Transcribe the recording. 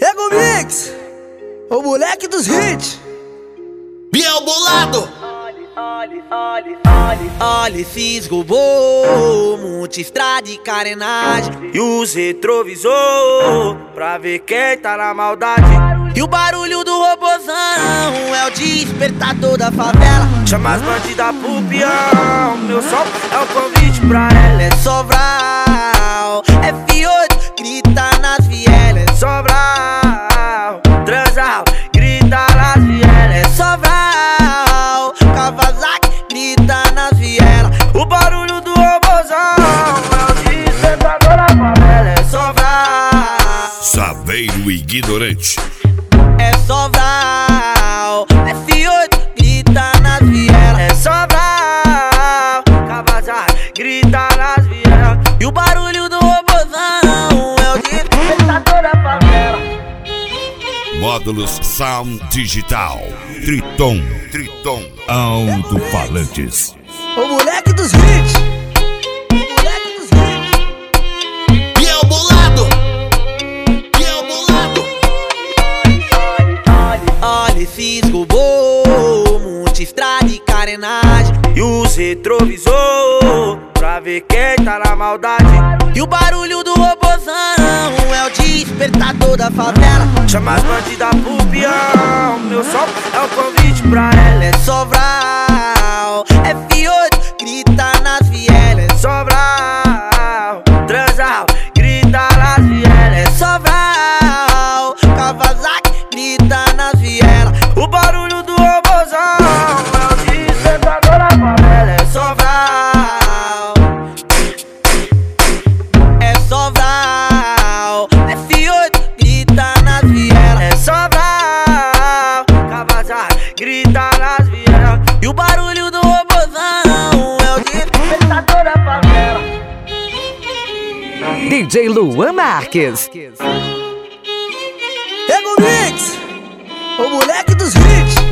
Ego Mix, o moleque dos hits. Biel Bolado. Olha esses robôs, multistrada e carenagem. E os retrovisor, pra ver quem tá na maldade. E o barulho do robozão é o despertador da favela. Chama as bandidas pro peão, meu som é o convite pra ela. É Sobral, F8, grita nas vielas. É Sobral, Transal, grita nas vielas. É Sobral, Kawasaki, grita nas vielas. O barulho do robozão é o despertador da favela. É Sobral, Saveiro ignorante. É Sobral, F8, grita nas vielas. é Sobral, Kawasaki, grita nas vielas. E o barulho do robozão é o despertador da favela. Módulos Sound Digital. Triton. Alto-falantes. O moleque dos hits. O moleque dos hits. Biel Bolado. Biel Bolado. Olha esses robôs, multistrada e carenagem. E os retrovisor, pra ver quem tá na maldade. E o barulho do robozão é o despertador da favela. Chama as bandidas pro peão, meu som é o convite pra ela. É Sobral, F8, grita nas vielas. É Sobral, Transal, grita nas vielas. É Sobral, Kawasaki, grita nas vielas. O barulho do robozão é o despertador da favela. É Sobral, É Sobral, F8, grita nas vielas. é Sobral, Kawasaki, grita nas vielas. E o barulho do robozão é o despertador da favela. DJ Luan Marques. Ego Mix, o moleque dos hits.